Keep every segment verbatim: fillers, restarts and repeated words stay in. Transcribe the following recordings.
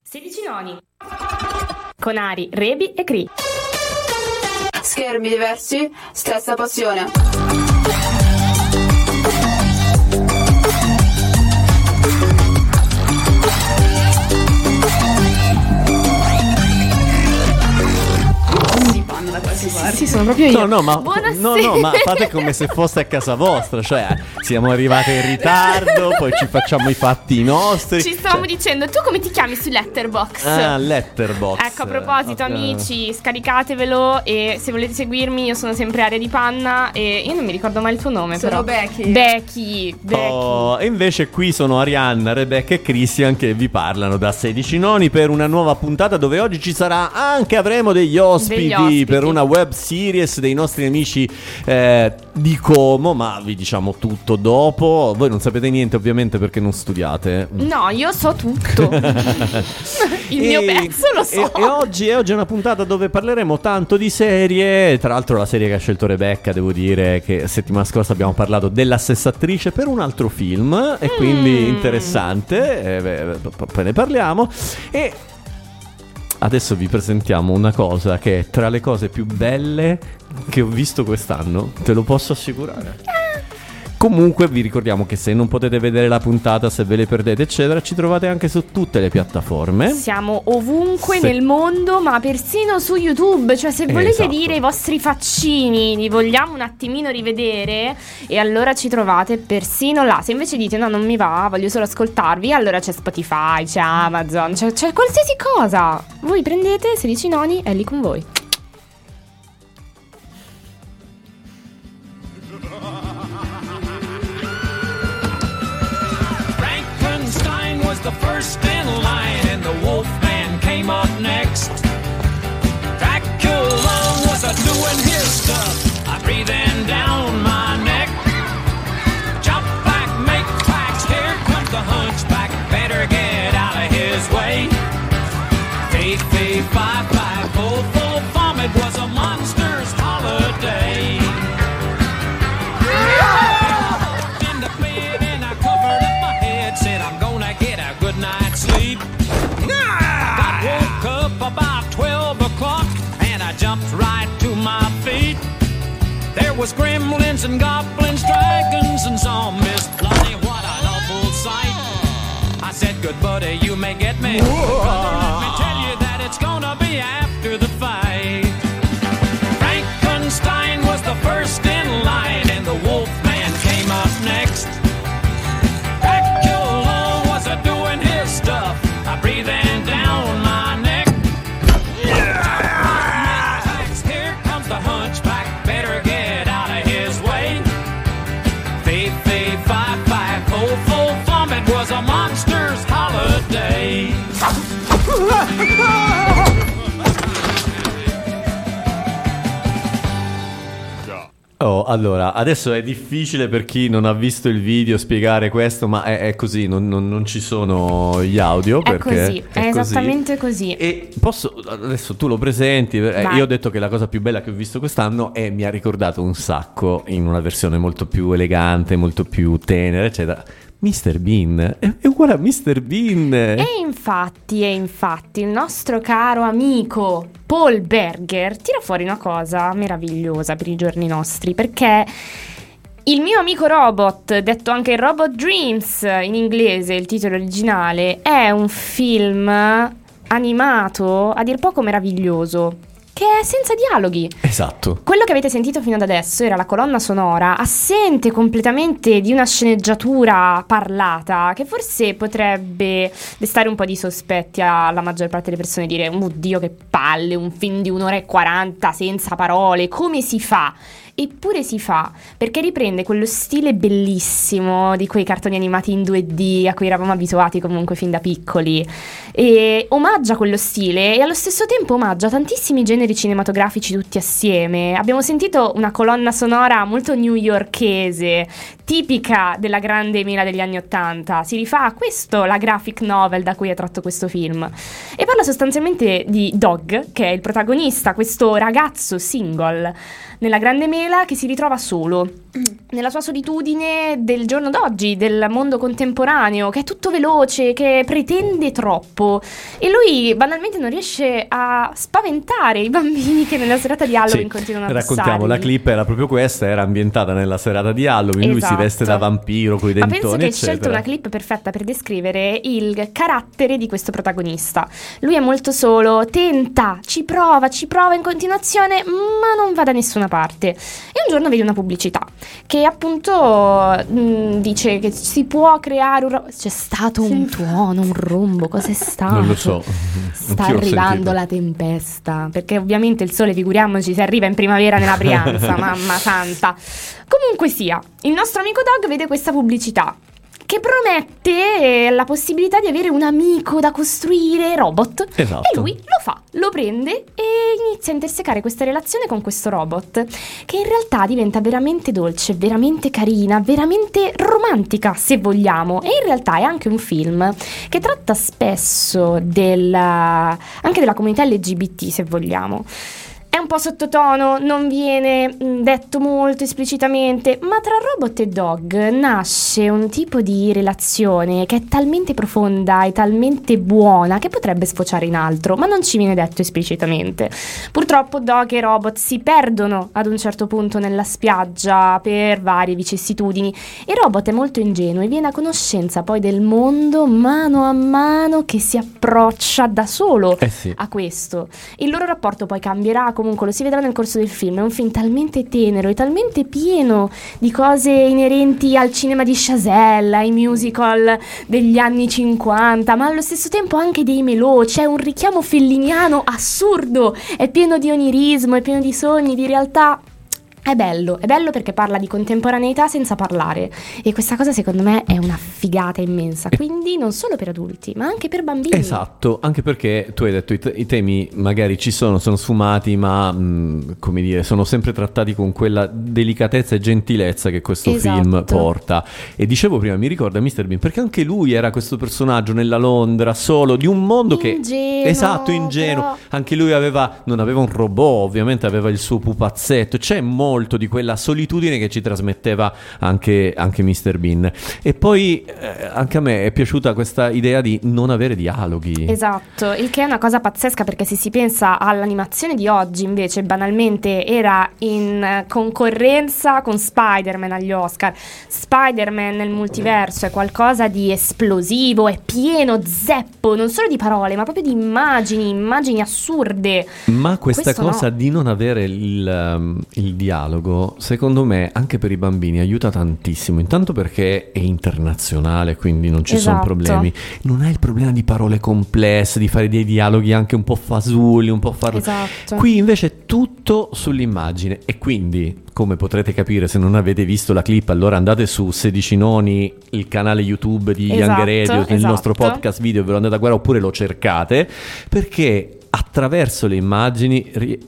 sedici noni con Ari, Rebi e Cri. Schermi diversi, stessa passione. Sì, sì, sì, sono proprio io. No, no, ma, Buonasera. no, no, ma fate come se fosse a casa vostra. Cioè, siamo arrivate in ritardo, poi ci facciamo i fatti nostri. Ci stavamo cioè... dicendo, tu come ti chiami su Letterboxd? Ah, Letterboxd. Ecco, a proposito, okay. amici, scaricatevelo. E se volete seguirmi, io sono sempre Aria di Panna. E io non mi ricordo mai il tuo nome, Sono però Becky. Becky, Becky. Oh, e invece qui sono Arianna, Rebecca e Christian che vi parlano da sedici noni per una nuova puntata dove oggi ci sarà anche, avremo degli ospiti, Degli ospiti. per una web series dei nostri amici eh, di Como, ma vi diciamo tutto dopo. Voi non sapete niente ovviamente perché non studiate. No, io so tutto. Il mio E- pezzo lo so. E, e oggi, e oggi è una puntata dove parleremo tanto di serie. Tra l'altro la serie che ha scelto Rebecca, devo dire che settimana scorsa abbiamo parlato della stessa attrice per un altro film e quindi Mm. interessante, eh, beh, poi ne parliamo. E adesso vi presentiamo una cosa che è tra le cose più belle che ho visto quest'anno, te lo posso assicurare. Comunque vi ricordiamo che se non potete vedere la puntata, se ve le perdete eccetera, ci trovate anche su tutte le piattaforme. Siamo ovunque Se- nel mondo, ma persino su YouTube. Cioè, se volete Esatto. dire i vostri faccini, li vogliamo un attimino rivedere, e allora ci trovate persino là. Se invece dite no, non mi va, voglio solo ascoltarvi, allora c'è Spotify, c'è Amazon, c'è, c'è qualsiasi cosa. Voi prendete sedici noni, è lì con voi. Frankenstein was the first in line, and the Wolfman came up next. Dracula was a doing his stuff, I breathing down my neck. Jump back, make tracks, here comes the hunchback, better get out of his way. Fee, fee, fi, fi, fo, fo, fum, it was a monster's holiday. In the bed and I covered up my head, said I'm gonna get a good night's sleep. I woke up about twelve o'clock and I jumped right to my feet. There was gremlins and goblins, dragons and zombies. Bloody what an awful sight. I said, good buddy, you may get me, brother, let me tell you that it's gonna be after the fight. Frankenstein was the first in line, and the Wolfman came up next. Dracula was a doing his stuff, I breathing down my neck. Here comes the hunchback, better get out of his way. Fee, fee, fi, fi, fo, fo, fum, it was a monster's holiday. Oh, allora, adesso è difficile per chi non ha visto il video spiegare questo, ma è, è così, non, non- non ci sono gli audio. È perché così, è esattamente così. E posso, adesso tu lo presenti, eh, Vai. io ho detto che la cosa più bella che ho visto quest'anno e mi ha ricordato un sacco, in una versione molto più elegante, molto più tenera, eccetera, mister Bean, è, è uguale a mister Bean. E infatti, e infatti, il nostro caro amico Paul Berger tira fuori una cosa meravigliosa per i giorni nostri, perché il mio amico robot, detto anche Robot Dreams in inglese, il titolo originale, è un film animato a dir poco meraviglioso, che è senza dialoghi. Esatto. Quello che avete sentito fino ad adesso era la colonna sonora, assente completamente di una sceneggiatura parlata, che forse potrebbe destare un po' di sospetti alla maggior parte delle persone, dire oddio che palle, un film di un'ora e quaranta senza parole, come si fa? Eppure si fa, perché riprende quello stile bellissimo di quei cartoni animati in due D a cui eravamo abituati comunque fin da piccoli, e omaggia quello stile e allo stesso tempo omaggia tantissimi generi cinematografici tutti assieme. Abbiamo sentito una colonna sonora molto newyorkese, tipica della grande mela degli anni ottanta. Si rifà a questo la graphic novel da cui è tratto questo film, e parla sostanzialmente di Dog, che è il protagonista, questo ragazzo single nella grande mela che si ritrova solo. nella sua solitudine del giorno d'oggi, del mondo contemporaneo, che è tutto veloce, che pretende troppo, e lui banalmente non riesce a spaventare i bambini che nella serata di Halloween Sì, continuano a raccontiamo, passargli. la clip era proprio questa, era ambientata nella serata di Halloween, lui si Esatto. veste da vampiro con i Ma dentoni, penso che hai eccetera. scelto una clip perfetta per descrivere il carattere di questo protagonista. Lui è molto solo, tenta, ci prova, ci prova in continuazione, ma non va da nessuna parte. E un giorno vede una pubblicità che appunto mh, dice che si può creare un ro- c'è stato un tuono, un rombo, cos'è stato? Non lo so. Sta Anch'io l'ho arrivando sentito. la tempesta, perché ovviamente il sole, figuriamoci, se arriva in primavera nella Brianza, mamma santa. Comunque sia, il nostro amico Dog vede questa pubblicità che promette la possibilità di avere un amico da costruire robot. Esatto. E lui lo fa, lo prende e inizia a intersecare questa relazione con questo robot, che in realtà diventa veramente dolce, veramente carina, veramente romantica, se vogliamo. E in realtà è anche un film che tratta spesso della, anche della comunità L G B T, se vogliamo. È un po' sottotono, non viene mh, detto molto esplicitamente, ma tra robot e dog nasce un tipo di relazione che è talmente profonda e talmente buona che potrebbe sfociare in altro, ma non ci viene detto esplicitamente. Purtroppo dog e robot si perdono ad un certo punto nella spiaggia per varie vicissitudini. Il robot è molto ingenuo e viene a conoscenza poi del mondo mano a mano che si approccia da solo Eh sì. a questo. Il loro rapporto poi cambierà, comunque lo si vedrà nel corso del film. È un film talmente tenero e talmente pieno di cose inerenti al cinema di Chazelle, ai musical degli anni cinquanta, ma allo stesso tempo anche dei melò. C'è un richiamo felliniano assurdo, è pieno di onirismo, è pieno di sogni, di realtà. È bello, è bello perché parla di contemporaneità senza parlare, e questa cosa secondo me è una figata immensa, quindi non solo per adulti ma anche per bambini. Esatto, anche perché tu hai detto i, te- i temi magari ci sono, sono sfumati, ma mh, come dire, sono sempre trattati con quella delicatezza e gentilezza che questo Esatto. film porta. E dicevo prima, mi ricorda mister Bean, perché anche lui era questo personaggio nella Londra solo di un mondo che Ingenuo, esatto, ingenuo. però- Anche lui aveva, non aveva un robot, ovviamente aveva il suo pupazzetto. C'è molto di quella solitudine che ci trasmetteva anche, anche mister Bean. E poi eh, anche a me è piaciuta questa idea di non avere dialoghi. Esatto, il che è una cosa pazzesca, perché se si pensa all'animazione di oggi invece banalmente era in concorrenza con Spider-Man agli Oscar. Spider-Man nel multiverso è qualcosa di esplosivo, è pieno zeppo, non solo di parole ma proprio di immagini, immagini assurde. Ma questa Questo cosa no. di non avere il, um, il dialogo, secondo me, anche per i bambini aiuta tantissimo. Intanto perché è internazionale, quindi non ci sono Esatto. problemi. Non hai il problema di parole complesse, di fare dei dialoghi anche un po' fasulli, un po' farlo. Esatto. Qui invece è tutto sull'immagine, e quindi, come potrete capire se non avete visto la clip, allora andate su sedici noni, il canale YouTube di Esatto, Young Radio, nel esatto. nostro podcast video, ve lo andate a guardare oppure lo cercate, perché attraverso le immagini ri-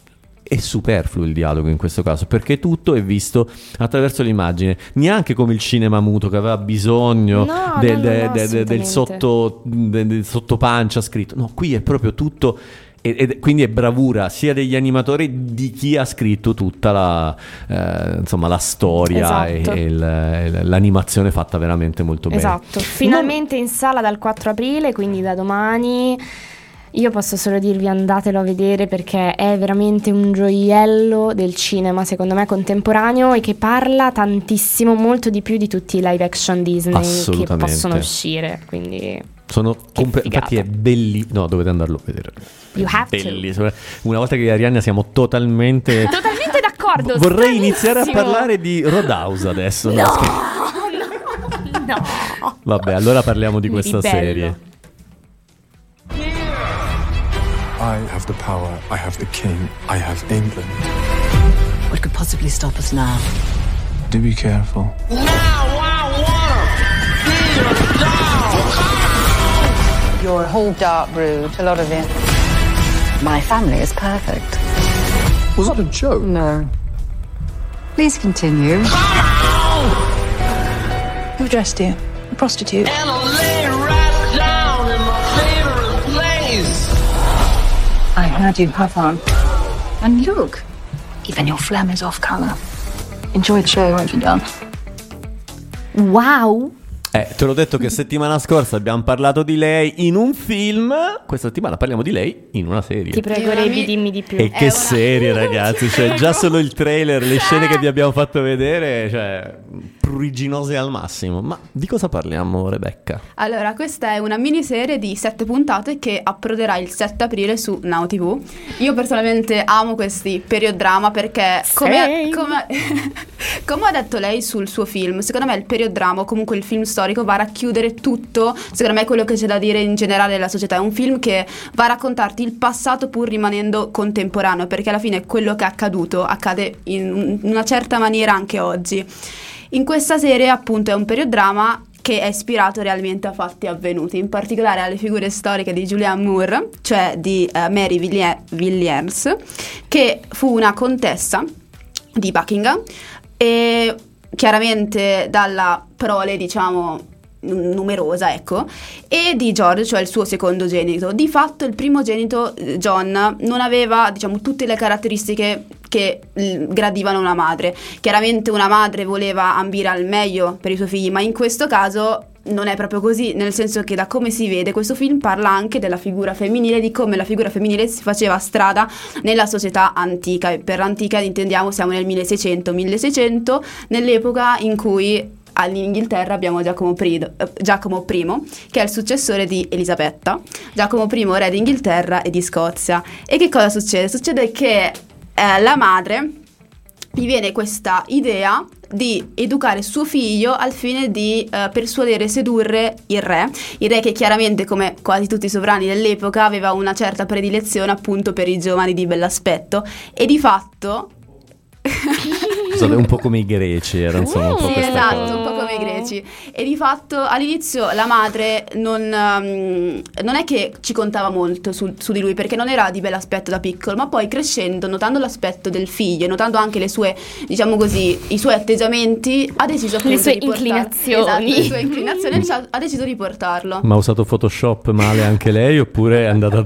è superfluo il dialogo in questo caso, perché tutto è visto attraverso l'immagine, neanche come il cinema muto che aveva bisogno No, del, no, no, de- no, de- de- del assolutamente. sotto de- del sottopancia scritto. No, qui è proprio tutto, e- ed quindi è bravura sia degli animatori di chi ha scritto tutta la eh, insomma la storia Esatto. e, e il- e l'animazione fatta veramente molto bene. Esatto, finalmente in sala dal quattro aprile, quindi da domani. Io posso solo dirvi andatelo a vedere, perché è veramente un gioiello del cinema, secondo me, contemporaneo, e che parla tantissimo, molto di più di tutti i live action Disney che Assolutamente. possono uscire, quindi Sono Che compe- figata. infatti è bellissimo. No, dovete andarlo a vedere. you have to. Bellissimo. Una volta che Arianna siamo totalmente Totalmente d'accordo. Vorrei iniziare a stranissimo. parlare di Roadhouse adesso. No, no, scherzo. no, no. Vabbè, allora parliamo di Mi questa ribello. serie. I have the power, I have the king, I have England. What could possibly stop us now? Do be careful. You're a whole dark brood, a lot of it. My family is perfect. Was that a joke? No. Please continue. Who dressed you? A prostitute? And I lay right down in my favorite place. I heard you have one. And look, even your phlegm is off colour. Enjoy the show, won't you, darling? Wow. Eh, te l'ho detto che settimana scorsa abbiamo parlato di lei in un film. Questa settimana parliamo di lei in una serie. Ti prego, Rebi, dimmi di più. E che una... serie, ragazzi. Cioè, già solo il trailer, le scene che vi abbiamo fatto vedere, cioè, pruriginose al massimo. Ma di cosa parliamo, Rebecca? Allora, questa è una miniserie di sette puntate che approderà il sette aprile su Now tivù. Io personalmente amo questi period drama perché, come, come, come ha detto lei sul suo film, secondo me il period drama, o comunque il film storico, va a racchiudere tutto, secondo me, quello che c'è da dire in generale della società. È un film che va a raccontarti il passato pur rimanendo contemporaneo, perché alla fine quello che è accaduto accade in una certa maniera anche oggi. In questa serie, appunto, è un period drama che è ispirato realmente a fatti avvenuti, in particolare alle figure storiche di Julianne Moore, cioè di uh, Mary Villiers, che fu una contessa di Buckingham e chiaramente dalla prole, diciamo, numerosa, ecco, e di George, cioè il suo secondogenito. Di fatto il primogenito, John, non aveva, diciamo, tutte le caratteristiche che gradivano una madre. Chiaramente una madre voleva ambire al meglio per i suoi figli, ma in questo caso non è proprio così, nel senso che, da come si vede, questo film parla anche della figura femminile, di come la figura femminile si faceva strada nella società antica. E per antica intendiamo, siamo nel milleseicento milleseicento, nell'epoca in cui all'Inghilterra abbiamo Giacomo I, Giacomo I, che è il successore di Elisabetta. Giacomo I, re d'Inghilterra e di Scozia. E che cosa succede? Succede che eh, la madre gli viene questa idea di educare suo figlio al fine di uh, persuadere e sedurre il re, il re che chiaramente, come quasi tutti i sovrani dell'epoca, aveva una certa predilezione appunto per i giovani di bell'aspetto, e di fatto un po' come i greci, era insomma un po' sì, questa esatto, cosa. un po' come i greci. E di fatto all'inizio la madre non, um, non è che ci contava molto su, su di lui, perché non era di bell'aspetto da piccolo, ma poi crescendo, notando l'aspetto del figlio e notando anche le sue, diciamo così, i suoi atteggiamenti, ha deciso appunto le sue di portar- inclinazioni. esatto, le sue inclinazioni ha deciso di portarlo. Ma ha usato Photoshop male anche lei, oppure è andata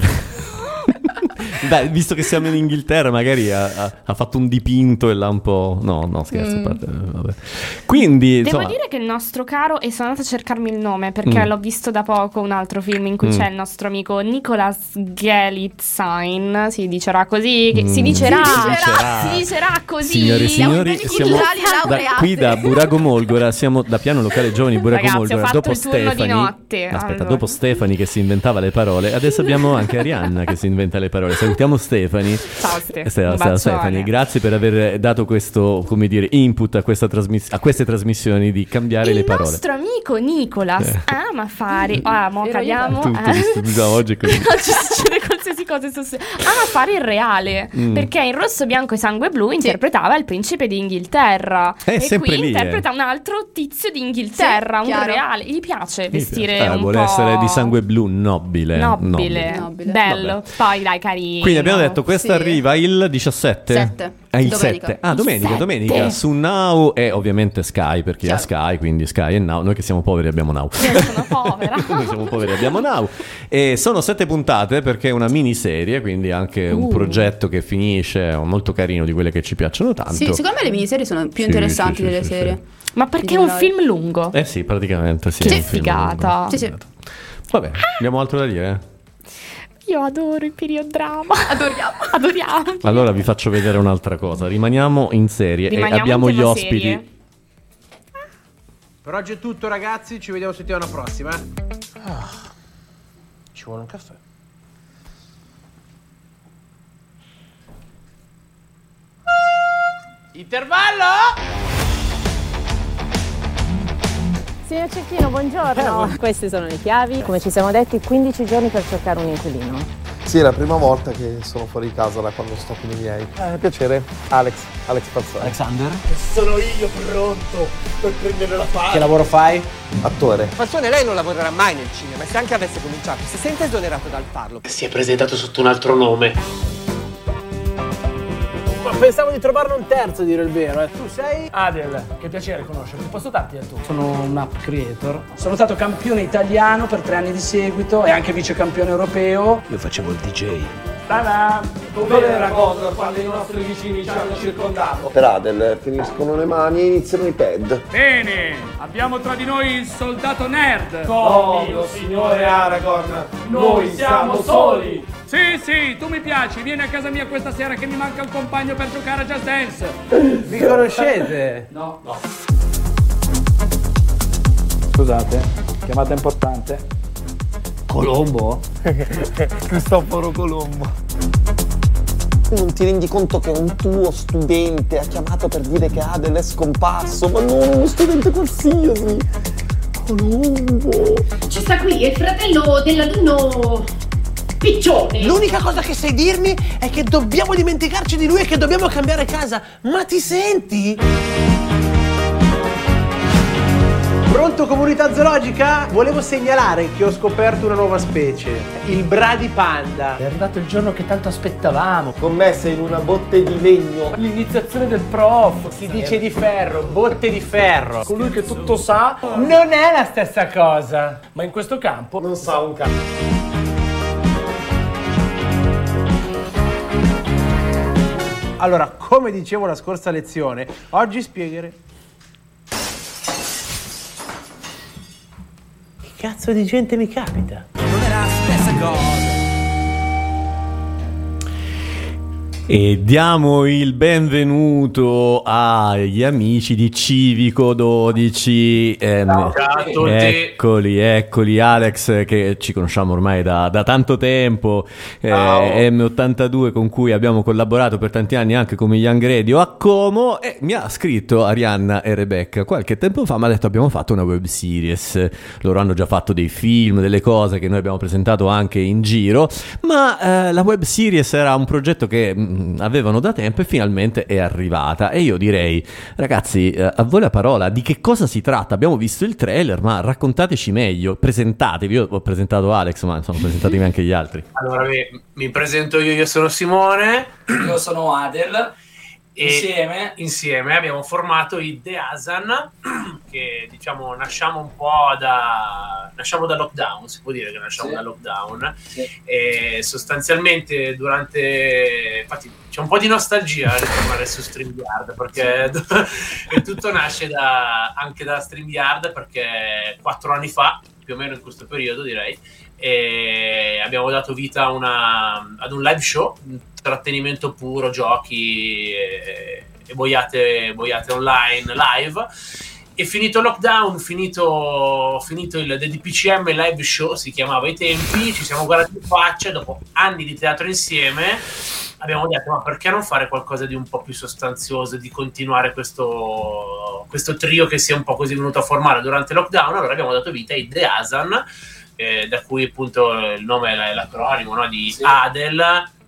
Beh, visto che siamo in Inghilterra, magari ha, ha, ha fatto un dipinto e l'ha un po'... No, no, scherzo, Mm. a parte, vabbè. Quindi, Devo insomma... dire che il nostro caro, e sono andata a cercarmi il nome perché Mm. l'ho visto da poco, un altro film in cui Mm. c'è il nostro amico Nicolas Galitzine, si dicerà così, che Mm. si dicerà, Si dicerà. si dicerà così. Signore e signori, tutti siamo culturali da, laureati. qui da Burago Molgora, siamo da Piano Locale Giovani Burago Ragazzi, ho Molgora. fatto Dopo il turno di Stefani, notte, aspetta, allora. dopo Stefani che si inventava le parole, adesso abbiamo anche Arianna che si inventa le parole. Salutiamo Stefani. Ciao Ste, Ste- un Ste- bacione. Stefani, grazie per aver dato questo, come dire, input a, questa trasmiss- a queste trasmissioni di cambiare Il le parole. nostro amico Nicolas Eh. ama fare... Ah, mo Ero cadiamo. Tu- tu eh. visto- già oggi è così. Oggi succede qualsiasi cosa. in sost- Ama fare il reale, Mm. perché in Rosso, Bianco e Sangue Blu interpretava il principe di Inghilterra. È e sempre qui lì, interpreta eh. un altro tizio di Inghilterra, Sì, un chiaro. reale. Gli piace vestire Eh, un vuole po' essere di sangue blu, nobile. nobile, Nobile. bello. Poi dai, carino. Quindi abbiamo detto, questa Sì. arriva il diciassette? Sette. Ah, il Domenica. sette. Ah, domenica, Il domenica. sette. Su Now e ovviamente Sky, perché ha Chiaro. Sky, quindi Sky e Now. Noi che siamo poveri abbiamo Now. Io sono povera. Noi siamo poveri abbiamo Now. E sono sette puntate perché è una miniserie, quindi anche un Uh. progetto che finisce, molto carino, di quelle che ci piacciono tanto. Sì, secondo me le miniserie sono più Sì, interessanti sì, sì, delle sì, serie. Ma perché è un film lungo? Eh sì, praticamente sì. Che è un film figata. lungo. Sì, sì. Vabbè, abbiamo altro da dire? Io adoro il period drama. Adoriamo. Adoriamo. Allora vi faccio vedere un'altra cosa. Rimaniamo in serie Rimaniamo e abbiamo in gli tema ospiti. serie. Per oggi è tutto, ragazzi, ci vediamo settimana prossima. eh. Ci vuole un caffè. Intervallo! Signor Cecchino, buongiorno. Queste sono le chiavi. Come ci siamo detti, quindici giorni per cercare un inquilino. Sì, è la prima volta che sono fuori casa da quando sto con i miei. Eh, piacere, Alex, Alex Pazzani. Alexander? Sono io pronto per prendere la palla. Che lavoro fai? Attore. Fazzone, lei non lavorerà mai nel cinema, e se anche avesse cominciato, si sente esonerato dal farlo. Si è presentato sotto un altro nome. Ma pensavo di trovarne un terzo, a dire il vero. Eh. Tu sei? Adel, che piacere conoscerti. Posso darti del tu? Sono un app creator. Sono stato campione italiano per tre anni di seguito e anche vice campione europeo. Io facevo il D J. Ta-da! Dove era Condor quando i nostri vicini ci hanno circondato? Per Adel finiscono le mani e iniziano i pad. Bene, abbiamo tra di noi il soldato nerd. No, mio signore Aragorn, noi siamo soli. Sì, sì, tu mi piaci, vieni a casa mia questa sera che mi manca un compagno per giocare a Just Dance. Mi conoscete? No. No. Scusate, chiamata importante. Colombo? Cristoforo Colombo. Non ti rendi conto che un tuo studente ha chiamato per dire che Adel è scomparso? Ma non uno studente qualsiasi! Colombo! Ci sta qui, è il fratello dell'alunno Piccione. L'unica cosa che sai dirmi è che dobbiamo dimenticarci di lui e che dobbiamo cambiare casa. Ma ti senti? Pronto comunità zoologica? Volevo segnalare che ho scoperto una nuova specie, il bradipanda. È arrivato il giorno che tanto aspettavamo. Commessa in una botte di legno. L'iniziazione del prof, si dice di ferro, botte di ferro. Colui che tutto sa non è la stessa cosa. Ma in questo campo Non sa un cazzo. Allora, come dicevo la scorsa lezione, oggi spiegheremo. Che cazzo di gente mi capita? Non è la stessa cosa. E diamo il benvenuto agli amici di Civico dodici. Ehm, Ciao a tutti. Eccoli, eccoli, Alex, che ci conosciamo ormai da, da tanto tempo, eh, M ottantadue con cui abbiamo collaborato per tanti anni anche come Young Radio a Como, e mi ha scritto Arianna e Rebecca qualche tempo fa, mi ha detto abbiamo fatto una web series, loro hanno già fatto dei film, delle cose che noi abbiamo presentato anche in giro, ma eh, la web series era un progetto che mh, avevano da tempo e finalmente è arrivata. E io direi, ragazzi, eh, a voi la parola, di che cosa si tratta? Abbiamo visto il trailer, ma raccontateci meglio, presentatevi. Io ho presentato Alex, ma insomma presentatevi anche gli altri. Allora, mi, mi presento io, io sono Simone. Io sono Adel. E Insieme insieme abbiamo formato i The Asan, che diciamo nasciamo un po' da nasciamo da lockdown, si può dire che nasciamo Sì. da lockdown, Sì. e sostanzialmente durante, infatti c'è un po' di nostalgia a ritornare su StreamYard, perché e tutto nasce da, anche da StreamYard, perché quattro anni fa, più o meno in questo periodo direi, e abbiamo dato vita a una, ad un live show, intrattenimento puro, giochi e, e boiate, boiate online live. E finito il lockdown, finito, finito il D D P C M live show, si chiamava ai tempi, ci siamo guardati in faccia e dopo anni di teatro insieme abbiamo detto ma perché non fare qualcosa di un po' più sostanzioso, di continuare questo, questo trio che si è un po' così venuto a formare durante il lockdown. Allora abbiamo dato vita ai The Asan, eh, da cui appunto il nome è l'acronimo, no? Di Sì. Adel,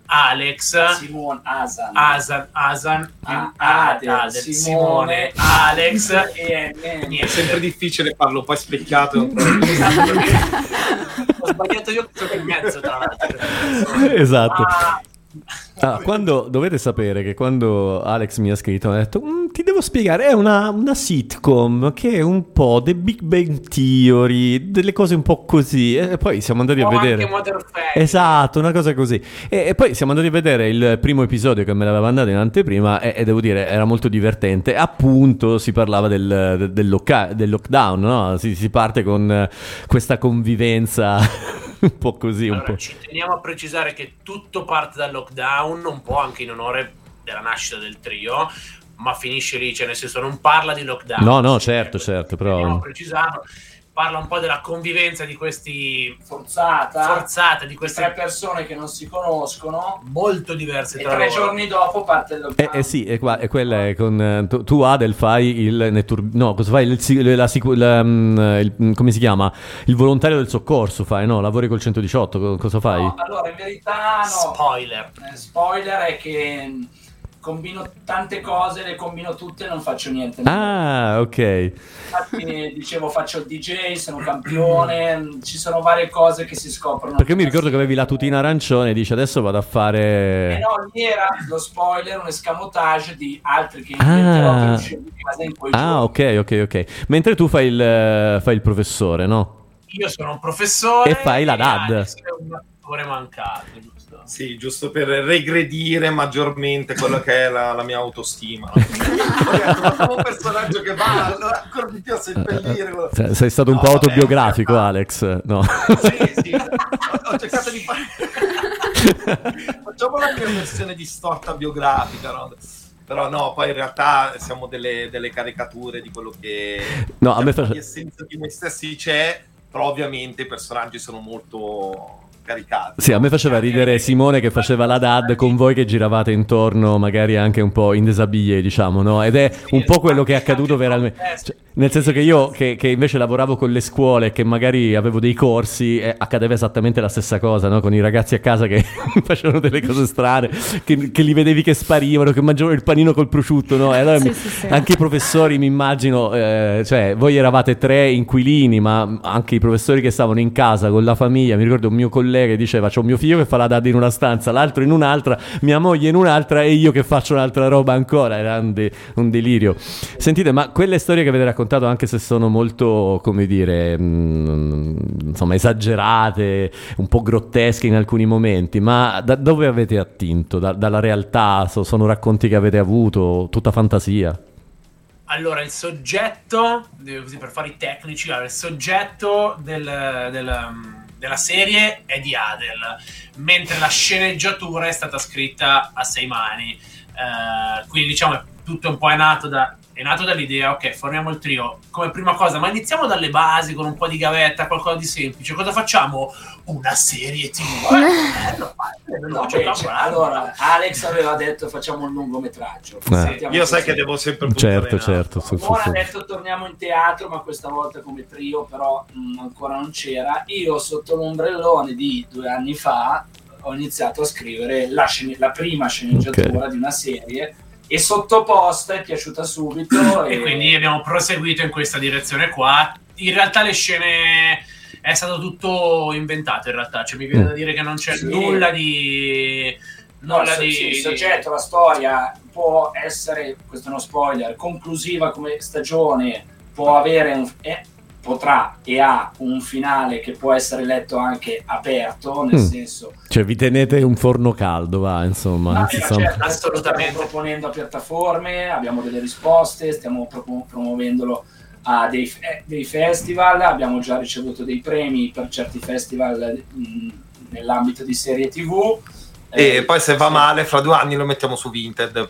Alex, Simone Asan. Asan, Asan, Ah, Adel, Adel, Simone, Simone, Alex e niente. È sempre difficile farlo poi specchiato. Esatto, perché ho sbagliato io questo che mezzo tra l'altro. Esatto. Ma- Ah, quando dovete sapere che quando Alex mi ha scritto mi ha detto "Mm, ti devo spiegare, è una, una sitcom che è un po' The Big Bang Theory, delle cose un po' così", e poi siamo andati a O vedere anche Modern Family. esatto, una cosa così, e, e poi siamo andati a vedere il primo episodio che me l'aveva mandato in anteprima, e, e devo dire era molto divertente. Appunto si parlava del, del, del, loca- del lockdown, no? Si, si parte con eh, questa convivenza un po' così, un Allora, po'. ci teniamo a precisare che tutto parte dal lockdown, un po' anche in onore della nascita del trio, ma finisce lì, cioè nel senso non parla di lockdown. No, no, certo, certo, Teniamo però a precisarlo. Parla un po' della convivenza di questi forzata, forzata, di queste queste tre persone che non si conoscono, molto diverse e tra tre loro. giorni dopo parte il Eh, lockdown. eh sì, e, qua, e quella è con eh, tu, tu Adel fai il nettur- no, cosa fai il, si- la sicu- la, mm, il- come si chiama? Il volontario del soccorso fai, no? Lavori col centodiciotto, co- cosa fai? No, allora in verità no. Spoiler. Eh, spoiler è che mh, combino tante cose, le combino tutte e non faccio niente. Ah, ok. Infatti dicevo faccio il D J, sono campione, mh, ci sono varie cose che si scoprono. Perché mi ricordo che avevi la tutina arancione e dici adesso vado a Eh fare no, lì era lo spoiler, un escamotage di altri che inventerò Ah. per uscire di casa in quei Ah, ok, ok, ok. Mentre tu fai il, eh, fai il professore, no? Io sono un professore E fai la dad. Alex è un l'attore mancato, giusto? Sì, giusto per regredire maggiormente quello che è la, la mia autostima. No? Facciamo un personaggio che va allora, ancora di più a seppellire. Cioè, sei stato un no, po' vabbè, autobiografico, Alex? No. Sì, sì, ho, ho cercato di fare... Facciamo la mia versione distorta biografica, no? Però no, poi in realtà siamo delle, delle caricature di quello che no, a me fa... l'essenza di noi stessi c'è, però ovviamente i personaggi sono molto caricati. Sì, a me faceva ridere Simone che faceva la dad con voi che giravate intorno, magari anche un po' in desabillé, diciamo, no? Ed è un po' quello che è accaduto veramente. Cioè, nel senso che io, che, che invece lavoravo con le scuole, che magari avevo dei corsi, eh, accadeva esattamente la stessa cosa, no? Con i ragazzi a casa che facevano delle cose strane, che, che li vedevi che sparivano, che mangiavano il panino col prosciutto, no? E allora Sì, mi- sì, sì. anche i professori, mi immagino, eh, cioè, voi eravate tre inquilini, ma anche i professori che stavano in casa con la famiglia. Mi ricordo un mio collega che diceva: c'ho mio figlio che fa la dad in una stanza, l'altro in un'altra, mia moglie in un'altra e io che faccio un'altra roba ancora. Era un, de- un delirio. Sentite, ma quelle storie che avete raccontato, anche se sono molto, come dire, mh, insomma, esagerate, un po' grottesche in alcuni momenti, ma da dove avete attinto? Da- dalla realtà? So- sono racconti che avete avuto? Tutta fantasia? Allora, il soggetto, eh, così per fare i tecnici, allora, il soggetto del, del, um, della serie è di Adel, mentre la sceneggiatura è stata scritta a sei mani. Eh, quindi diciamo tutto un po' è nato da... È nato dall'idea, ok, formiamo il trio come prima cosa, ma iniziamo dalle basi con un po' di gavetta, qualcosa di semplice. Cosa facciamo? Una serie tivù. Eh, no, è veloce, Beh, cioè, allora, Alex aveva detto facciamo un lungometraggio. Eh. Sentiamo Io sai così. che devo sempre puntare Certo, in alto. certo. Su, su, Ora su. ha detto torniamo in teatro, ma questa volta come trio, però mh, ancora non c'era. Io sotto l'ombrellone di due anni fa ho iniziato a scrivere la, scene- la prima sceneggiatura Ok. di una serie e sottoposta è piaciuta subito E e, quindi abbiamo proseguito in questa direzione qua. In realtà le scene è stato tutto inventato, in realtà, cioè mi viene da dire che non c'è Sì. nulla di No, nulla il, di, sì, il di- soggetto, la storia può essere, questo è uno spoiler, conclusiva come stagione, può avere un, eh, potrà e ha un finale che può essere letto anche aperto, nel Mm. senso Cioè vi tenete un forno caldo, va, insomma. no, non si eh, sa- certo, assolutamente. Stiamo proponendo a piattaforme, abbiamo delle risposte, stiamo propo- promuovendolo a dei, fe- dei festival, abbiamo già ricevuto dei premi per certi festival mh, nell'ambito di serie tivù. E Eh, poi se va sì. male, fra due anni lo mettiamo su Vinted.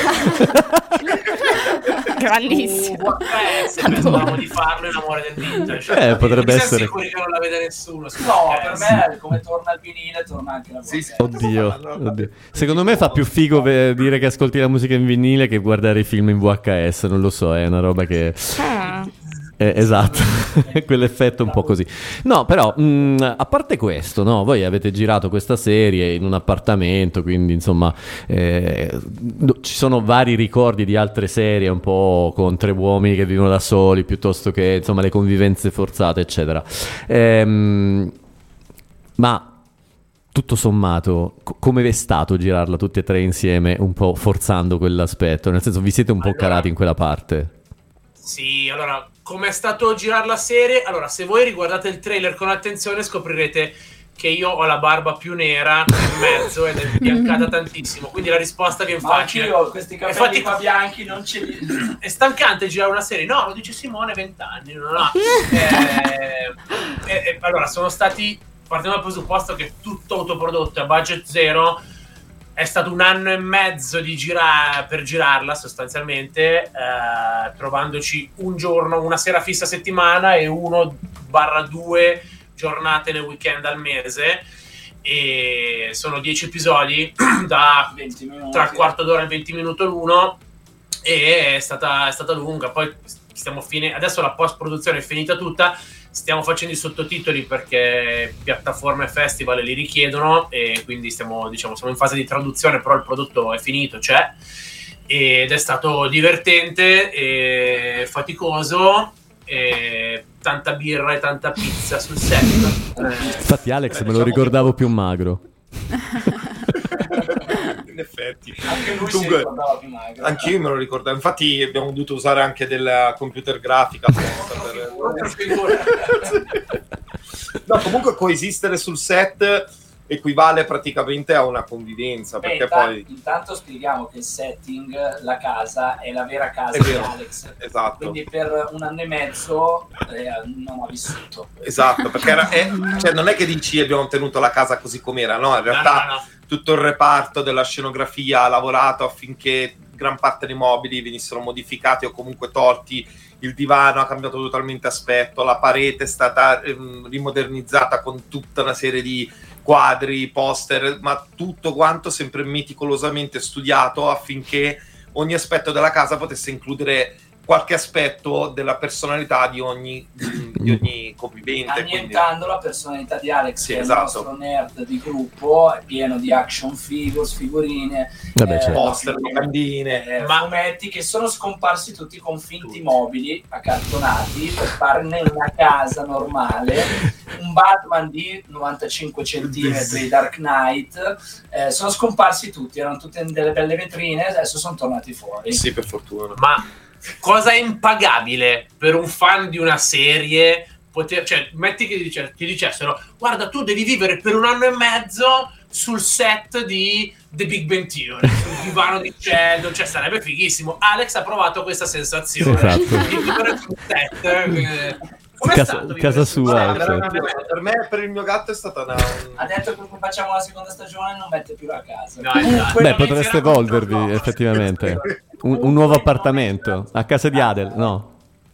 Grandissimo. Eh, se pensavamo di farlo in amore del vintage. Eh, potrebbe Siamo essere. sicuri che non la vede nessuno. su No, podcast. per me come torna il vinile torna anche la voce. Oddio, oddio. Secondo me fa più figo ve- dire che ascolti la musica in vinile che guardare i film in V H S, non lo so, è una roba che... Ah. Eh, esatto, quell'effetto un po' così. No, però, mh, a parte questo, no, voi avete girato questa serie in un appartamento, quindi insomma eh, no- ci sono vari ricordi di altre serie un po' con tre uomini che vivono da soli, piuttosto che insomma le convivenze forzate, eccetera. Ehm, ma tutto sommato, co- come è stato girarla tutti e tre insieme, un po' forzando quell'aspetto? Nel senso, vi siete un po' Allora- calati in quella parte? Sì, allora, come è stato girare la serie? Allora, se voi riguardate il trailer con attenzione scoprirete che io ho la barba più nera in mezzo ed è biancata tantissimo, quindi la risposta viene Ma facile. anch'io questi capelli Infatti- qua bianchi non ce li... È stancante girare una serie? No, lo dice Simone, vent'anni. Non ha. Eh, eh, eh, allora, sono stati, partiamo dal presupposto che tutto autoprodotto a budget zero. È stato un anno e mezzo di gira- per girarla sostanzialmente, eh, trovandoci un giorno, una sera fissa a settimana e uno barra due giornate nel weekend al mese. E sono dieci episodi da venti minuti. tra il quarto d'ora e venti minuti l'uno, e è stata, è stata lunga. Poi stiamo fine- adesso la post produzione è finita tutta, stiamo facendo i sottotitoli perché piattaforme e festival li richiedono, e quindi stiamo, diciamo, siamo in fase di traduzione, però il prodotto è finito, c'è, ed è stato divertente e faticoso, e tanta birra e tanta pizza sul set. Infatti Alex me lo ricordavo più magro. In effetti. Anche lui si Dunque, ricordava più magro. anch'io me lo ricordavo. Infatti abbiamo dovuto usare anche della computer grafica apposta per... No, comunque coesistere sul set equivale praticamente a una convivenza. Beh, perché intanto, poi intanto spieghiamo che il setting, la casa, è la vera casa È di vero, Alex. esatto. Quindi per un anno e mezzo eh, non ha vissuto. Esatto, perché era, è, cioè non è che dici abbiamo tenuto la casa così com'era, no, in realtà No, no, no. tutto il reparto della scenografia ha lavorato affinché gran parte dei mobili venissero modificati o comunque tolti, il divano ha cambiato totalmente aspetto, la parete è stata ehm, rimodernizzata con tutta una serie di quadri, poster, ma tutto quanto sempre meticolosamente studiato affinché ogni aspetto della casa potesse includere qualche aspetto della personalità di ogni, di, di ogni convivente. Annientando la personalità di Alex, Sì, che esatto. è il nostro nerd di gruppo, è pieno di action figures, figurine, Vabbè, certo. Poster, locandine, eh, fumetti che sono scomparsi tutti con finti mobili accartonati per farne una casa normale. Un Batman di novantacinque centimetri Dark Knight, eh, sono scomparsi tutti, erano tutte in delle belle vetrine, adesso sono tornati fuori. Sì, per fortuna. Ma cosa impagabile per un fan di una serie poter, cioè, metti che ti, dice, ti dicessero guarda, tu devi vivere per un anno e mezzo sul set di The Big Bang Theory, sul divano di Sheldon, cioè sarebbe fighissimo. Alex ha provato questa sensazione, Esatto. di vivere sul set. eh, Com'è Casa- stato casa vivere sua, sul set? certo. Veramente, per me e per il mio gatto è stata una... Ha detto che se facciamo la seconda stagione non mette più la casa. No, esatto. Beh, potreste evolvervi effettivamente. Un, un nuovo appartamento a casa di Adel, no?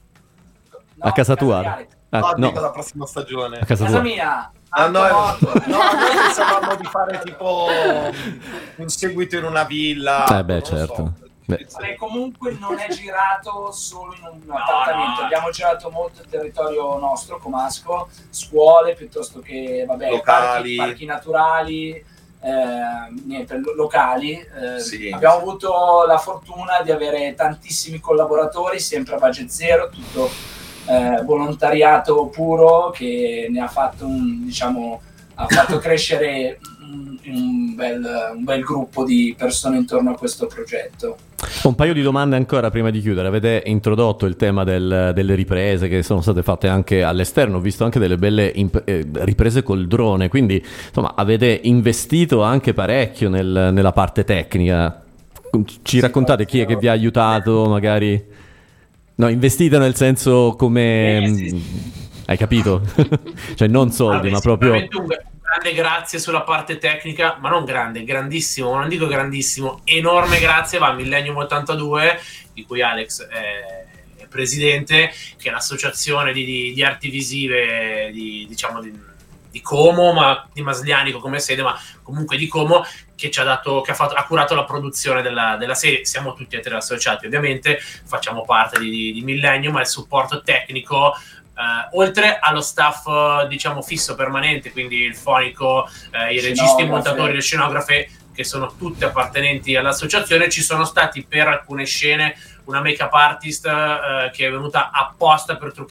A casa tua? Ah, no, no, dico la prossima stagione. a casa Casa tua. mia! Ah, no, Antonotto. no, noi pensavamo di fare tipo un seguito in una villa. Eh beh, non certo. so. Beh, Beh, comunque non è girato solo in un appartamento, no. abbiamo girato molto il territorio nostro, comasco, scuole piuttosto che vabbè, Locali. parchi, parchi naturali, eh, niente, lo- locali. eh, Sì. Abbiamo avuto la fortuna di avere tantissimi collaboratori, sempre a budget zero, tutto eh, volontariato puro che ne ha fatto un, diciamo, ha fatto crescere un, un bel, un bel gruppo di persone intorno a questo progetto. un paio di domande ancora prima di chiudere. Avete introdotto il tema del- delle riprese che sono state fatte anche all'esterno. Ho visto anche delle belle imp- eh, riprese col drone, quindi insomma avete investito anche parecchio nel- nella parte tecnica. Ci raccontate chi è che vi ha aiutato, magari? No, investite nel senso come... Eh, sì, mh, hai capito? Cioè non soldi, Vabbè, ma proprio... sicuramente un grande grazie sulla parte tecnica, ma non grande, grandissimo, non dico grandissimo, enorme grazie va a Millennium ottantadue, di cui Alex è presidente, che è l'associazione di, di, di arti visive di, diciamo di, di Como, ma di Maslianico come sede, ma comunque di Como, che ci ha dato, che ha, fatto, ha curato la produzione della, della serie. Siamo tutti e tre associati, ovviamente, facciamo parte di, di, di Millennium, ma il supporto tecnico, Uh, oltre allo staff uh, diciamo fisso permanente, quindi il fonico, uh, i registi, i montatori, le scenografe, che sono tutte appartenenti all'associazione. Ci sono stati per alcune scene una make-up artist uh, che è venuta apposta per truccare